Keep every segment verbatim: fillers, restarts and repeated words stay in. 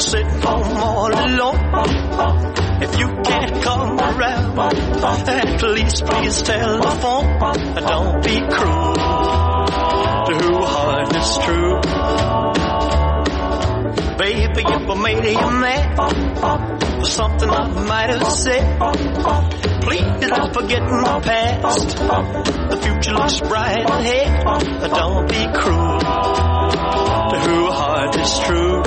sitting home all alone. If you can't come around, at least please telephone. Don't be cruel to who heart is true. Baby, if I made you mad for something I might have said, please don't forget my past. The future looks bright ahead. Don't be cruel to who heart is true.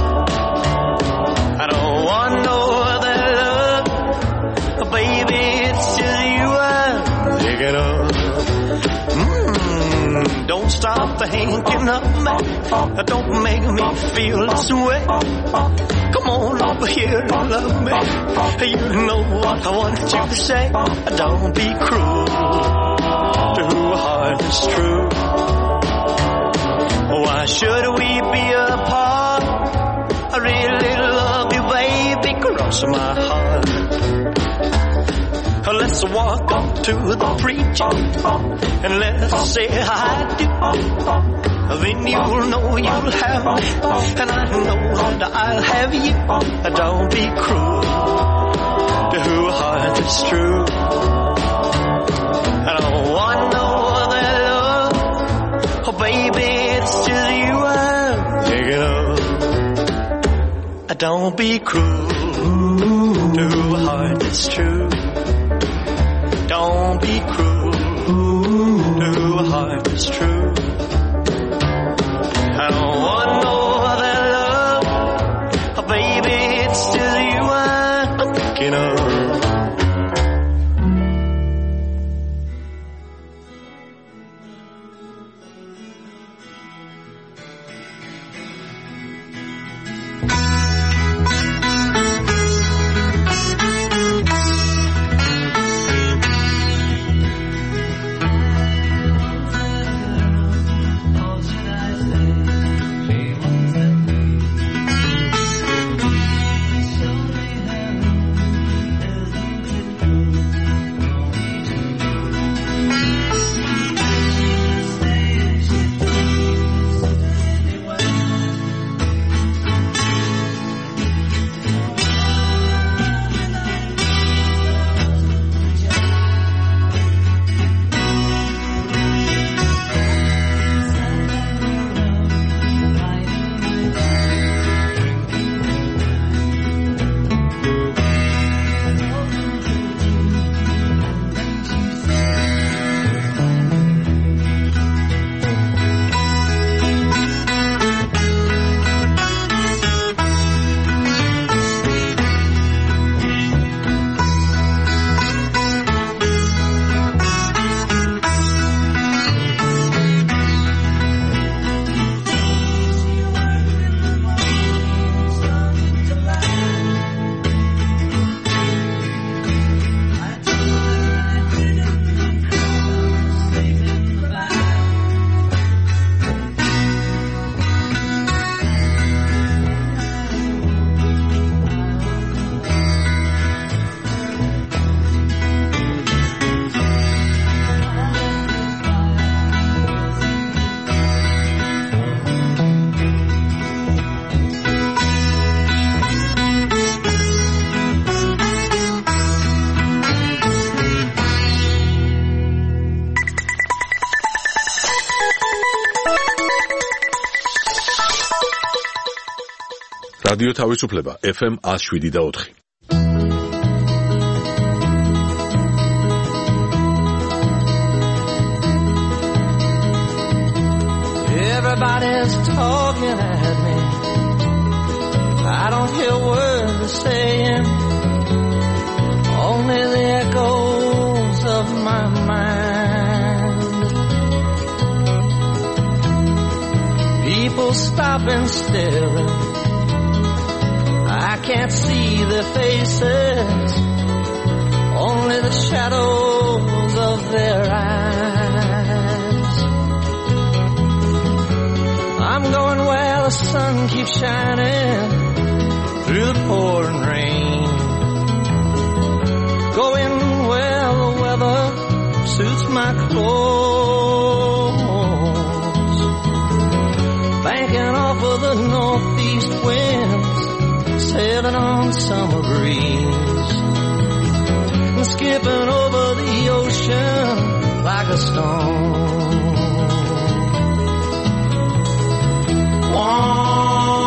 I don't want no other love, baby, it's just you I'm thinking of. Mm, don't stop thinking of me. Don't make me feel this way. Come on over here and love me. You know what I want you to say. Don't be cruel to who heart is true. Why should we be apart? I really love you, baby, cross my heart. Let's walk up to the preacher and let's say I do. Then you'll know you'll have me, and I know that I'll have you. Don't be cruel to who heart is true. I don't want no other love, oh baby, it's just you I'm thinking of. Don't be cruel to who heart is true. Don't be cruel to who heart is true. I don't want no other love, oh baby, it's still you I'm thinking of. რადიო თავისუფლება ეფ ემ one oh seven და four. Everybody's talking at me. I don't hear words they're saying, only the echoes of my mind. People stopping still, I can't see their faces, only the shadows of their eyes. I'm going where the sun keeps shining through the pouring rain, going where the weather suits my clothes, banking off of the northeast winds sailing on summer breeze, and skipping over the ocean like a stone. Whoa.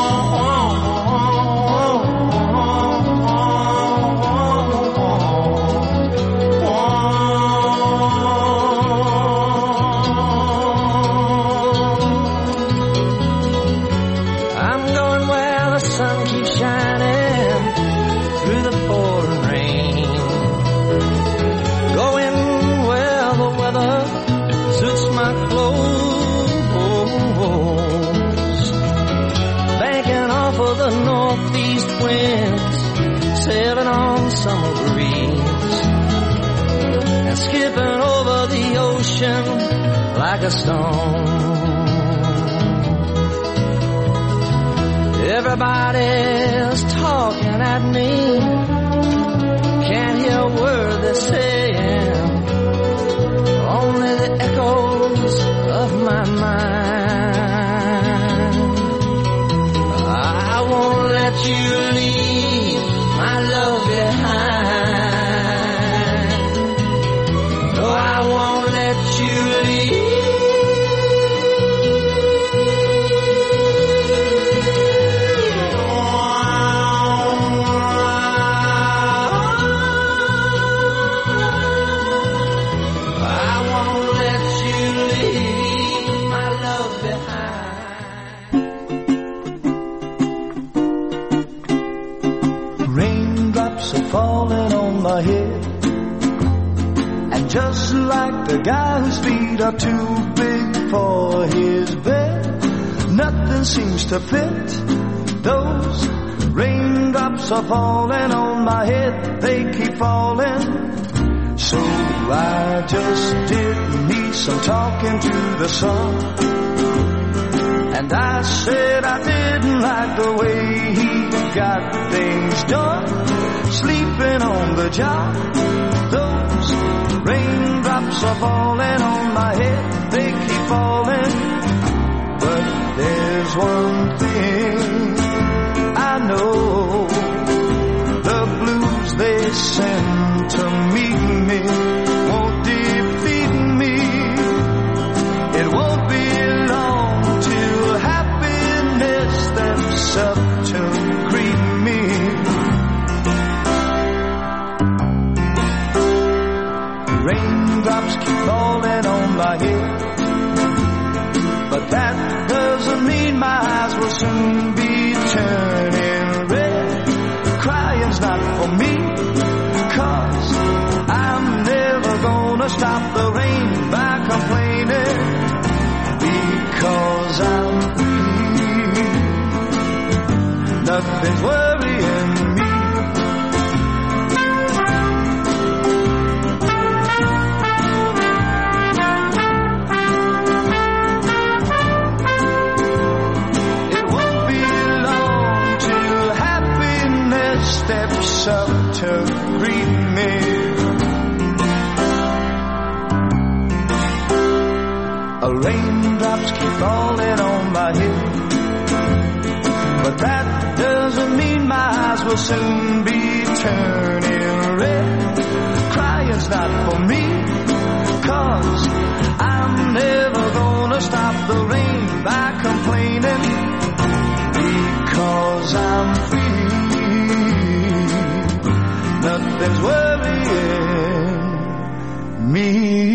Sailing on summer breeze, and skipping over the ocean like a stone. Everybody's talking at me, can't hear a word they're saying, only the echoes of my mind. I won't let you leave my love behind. No, I won't let you leave. I won't let you leave my love behind. Raindrops are falling on my head, and just like the guy whose feet are too big for his bed, nothing seems to fit. Those raindrops are falling on my head, they keep falling. So I just did me some talking to the sun, and I said I didn't like the way he got things done, sleeping on the job. Those raindrops are falling on my head, they keep falling. But there's one thing I know, the blues they send to meet me won't defeat me. It won't be long till happiness steps up to greet me. Raindrops keep falling on my head, but that doesn't mean my eyes will soon be turning red. Crying's not for me, 'cause I'm never gonna stop the rain by complaining, because I'm free. Nothing's worrying me. Steps up to greet me. Raindrops keep falling on my head, but that doesn't mean my eyes will soon be turning red. Crying's not for me, 'cause I'm never gonna stop the rain by complaining, because I'm free. Nothing's worrying me.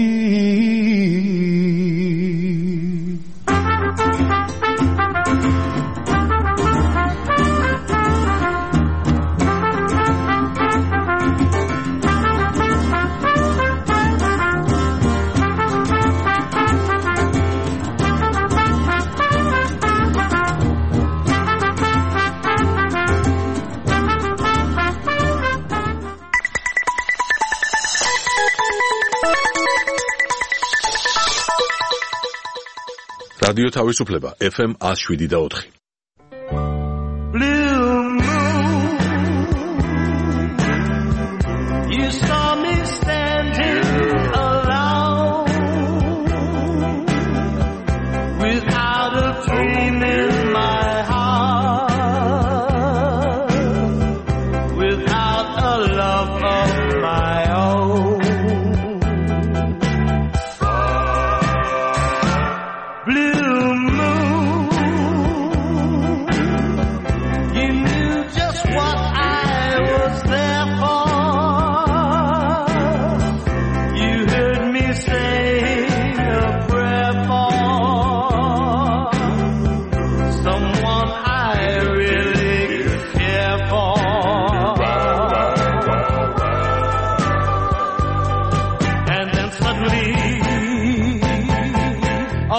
რადიო თავისუფლება ეფ ემ one oh seven და four. Blue moon, you saw me standing alone, without a dream in my heart.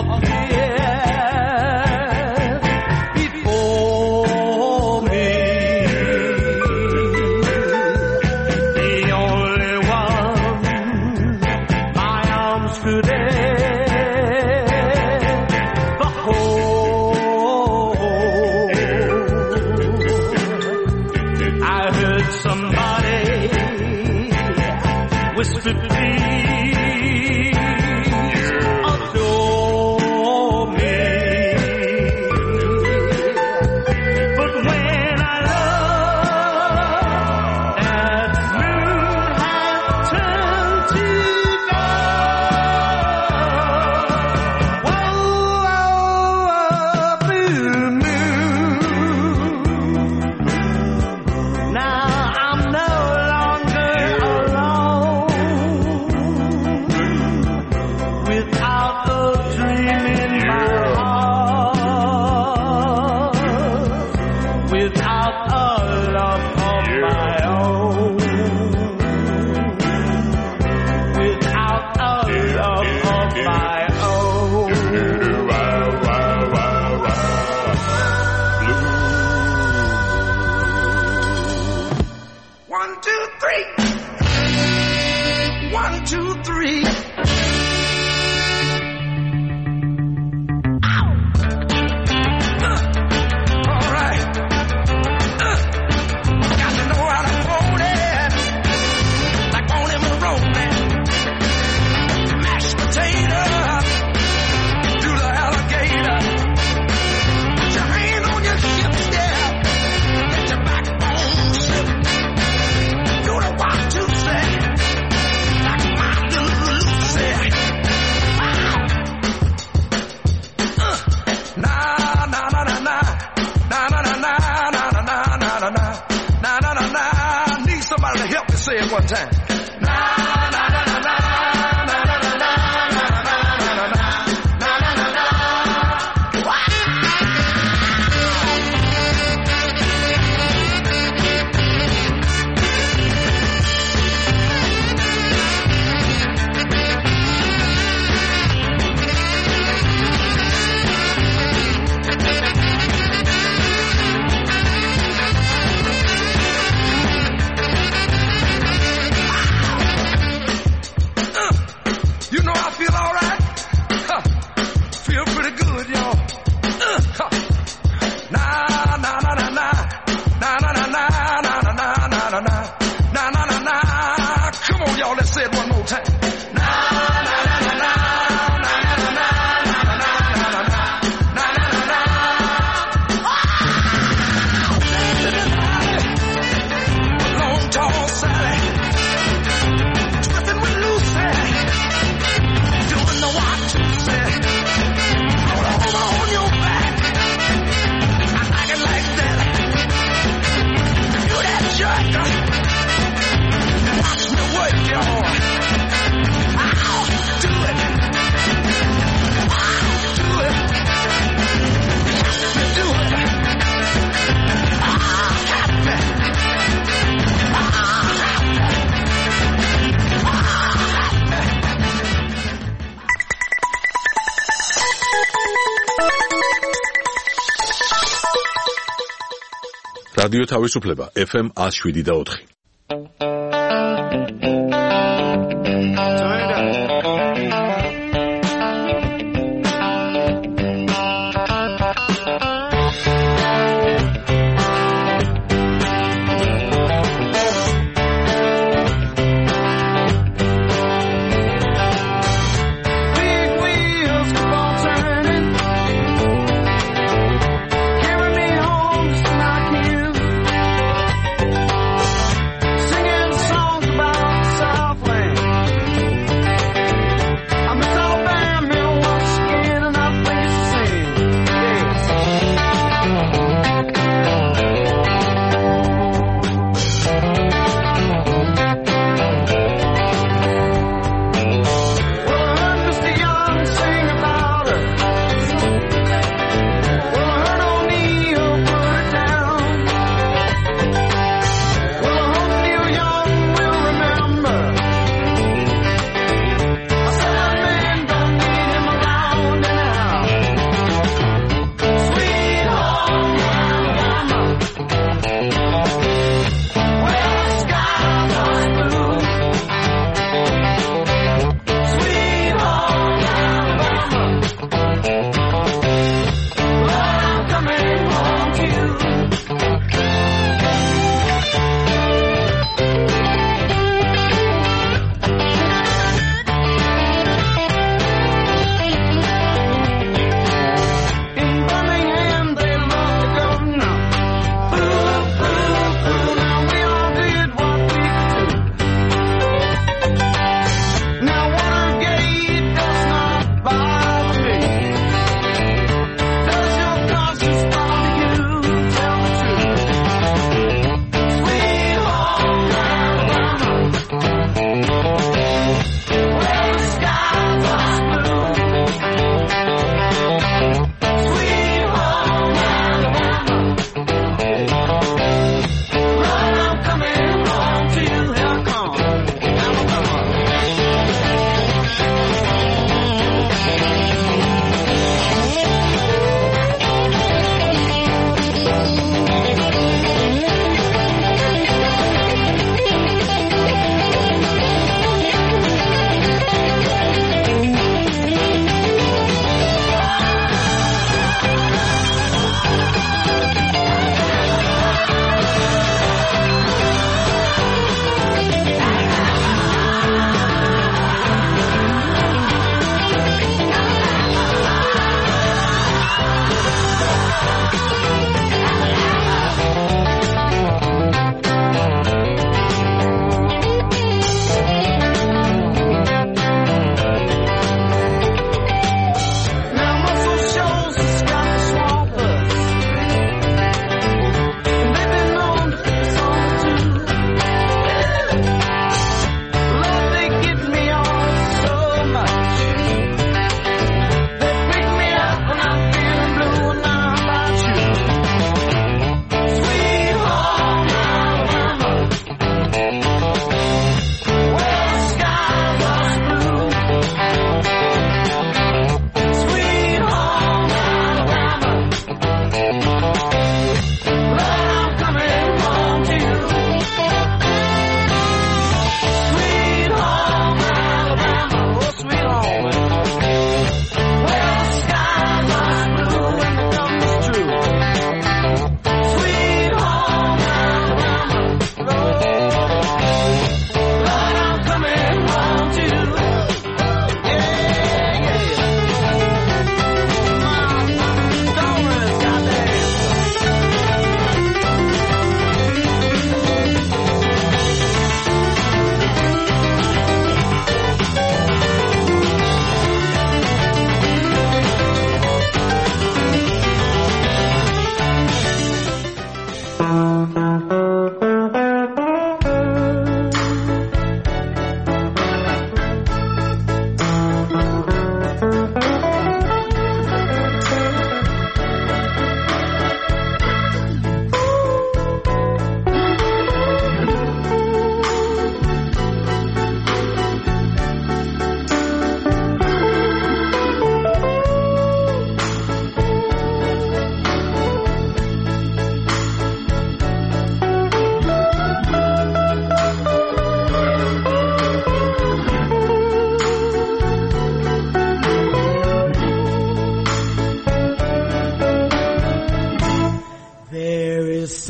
რადიო თავისუფლება ეფ ემ one oh seven და four.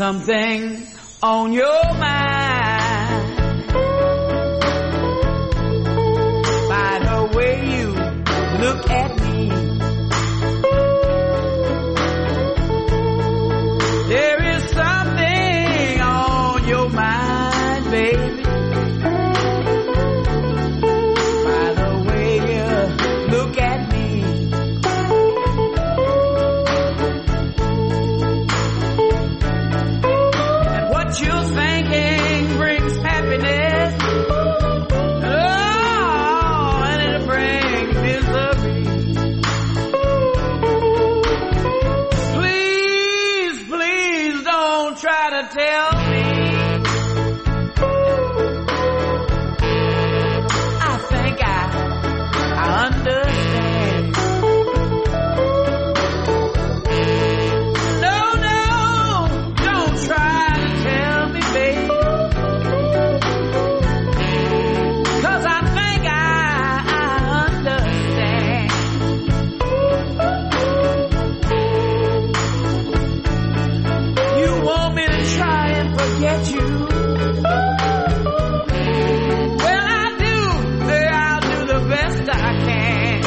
something on your mind. By the way you look at me, there is something on your mind, baby. By the way you look at me. What you're thinking brings happiness. Oh, and it'll bring misery. Please, please don't try to tell me. I think I, I understand. No, no, don't try. Cause I think I, I understand. You want me to try and forget you? Well, I do. I'll do the best I can.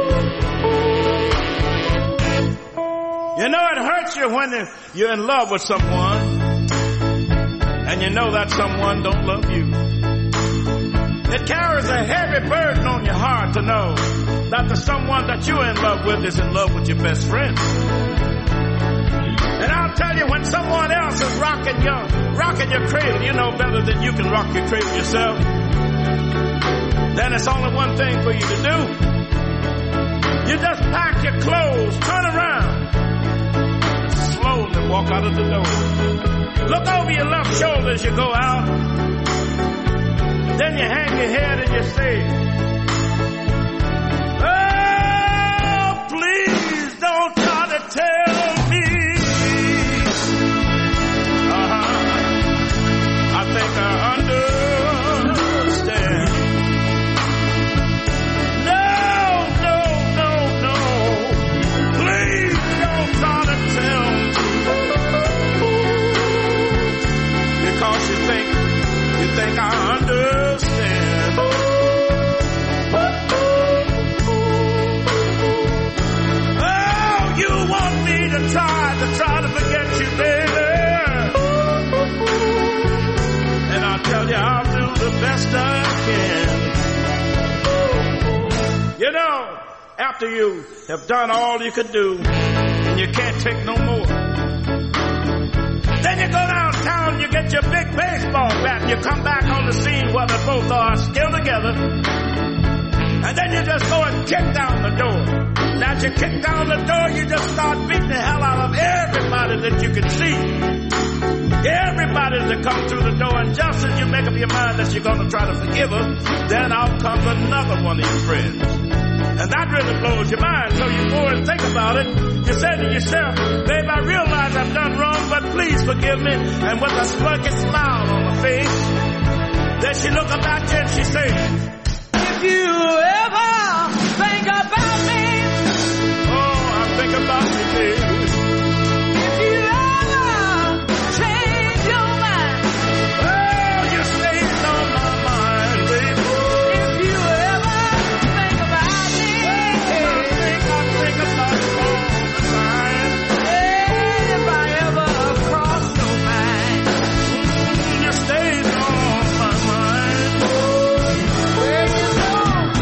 You know, it hurts you when you're in love with someone and you know that someone don't love you. It carries a heavy burden on your heart to know that the someone that you're in love with is in love with your best friend. And I'll tell you, when someone else is rocking your, rocking your cradle, you know better than you can rock your cradle yourself. Then it's only one thing for you to do. You just pack your clothes, turn around, and slowly walk out of the door. Look over your left shoulder as you go out. Then you hang your head and you say, oh, please don't try to tell me. Uh-huh. I think I understand. No, no, no, no. Please don't try to tell me. Because you think, you think I understand. Oh, you want me to try, to try to forget you, baby. And I'll tell you, I'll do the best I can. You know, after you have done all you could do, and you can't take no more, then you go downtown, you get your big baseball bat, and you come back on the scene where they both are still together. And then you just go and kick down the door. Now as you kick down the door, you just start beating the hell out of everybody that you can see. Everybody that comes through the door, and just as you make up your mind that you're going to try to forgive her, then out comes another one of your friends. And that really blows your mind, so you go and think about it. You say to yourself, babe, I realize I've done wrong, but please forgive me. And with a smirky smile on her face, then she look up at you and she says, if you ever think about me, oh, I think about you, baby. If you ever change your mind, oh, you stays on my mind, baby. If you ever think about me, oh, I think I think about you all the time. Hey, if I ever cross your mind, you stays on my mind. Well, you know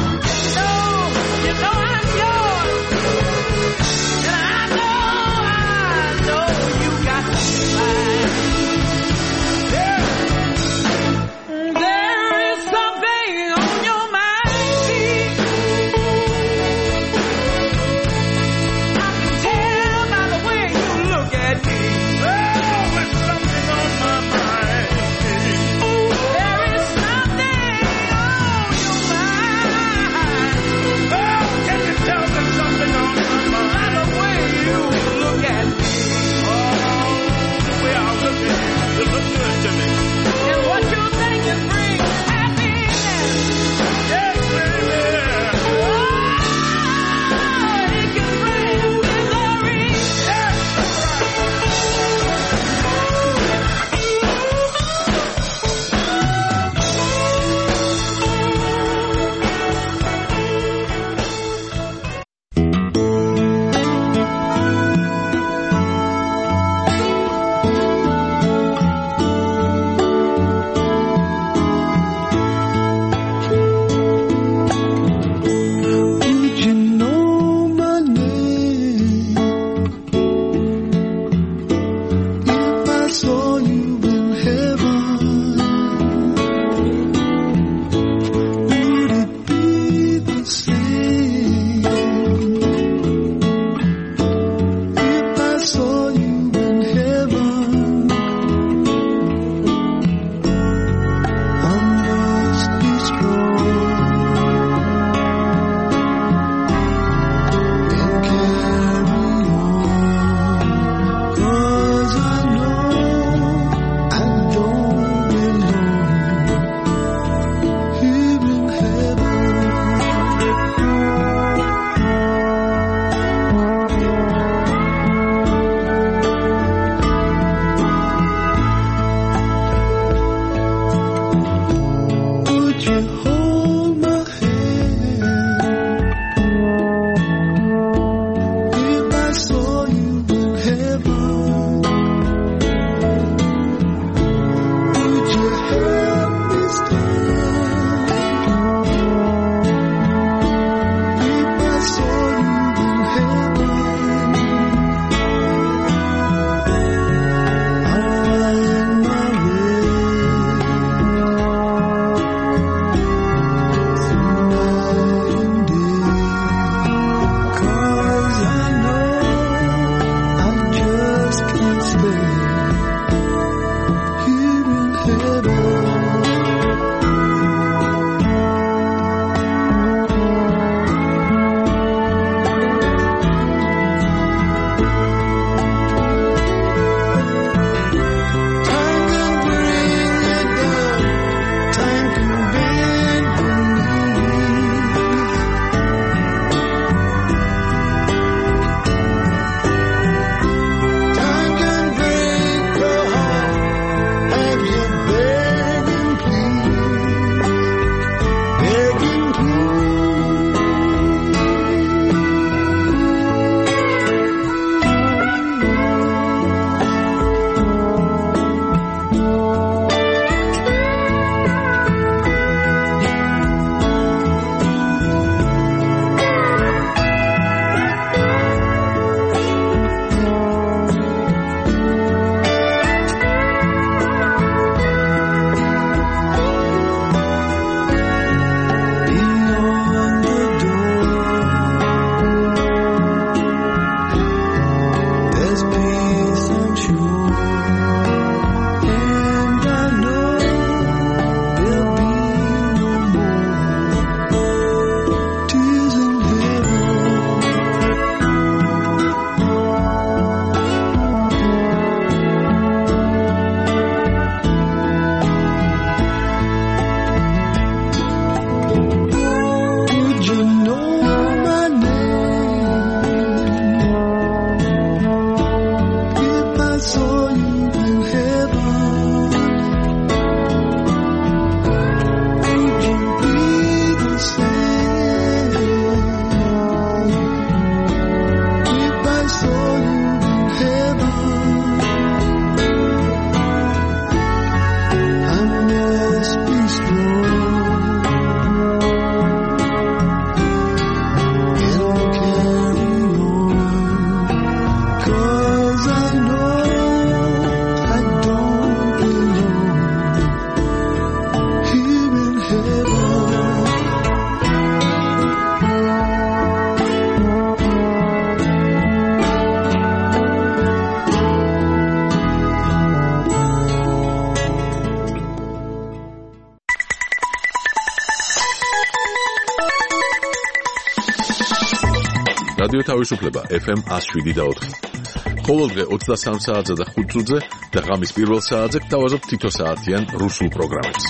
რადიო თავისუფლება ეფ ემ one oh seven და four. ყოველდღე twenty-three საათზე და five წუთზე და ღამის პირველ საათზე გთავაზობთ თითო საათიან რუსულ პროგრამებს.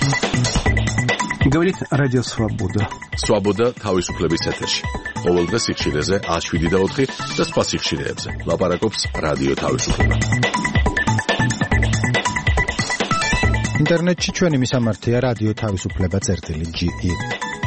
Говорит Радио Свобода. Свобода თავისუფლების ეთერში. ყოველდღე სიხშირეზე one oh seven და four და სხვა სიხშირეებზე. ლაპარაკობს რადიო თავისუფლება. ინტერნეტში ჩვენი მისამართია რადიო თავისუფლება წერტილი ჯი ი.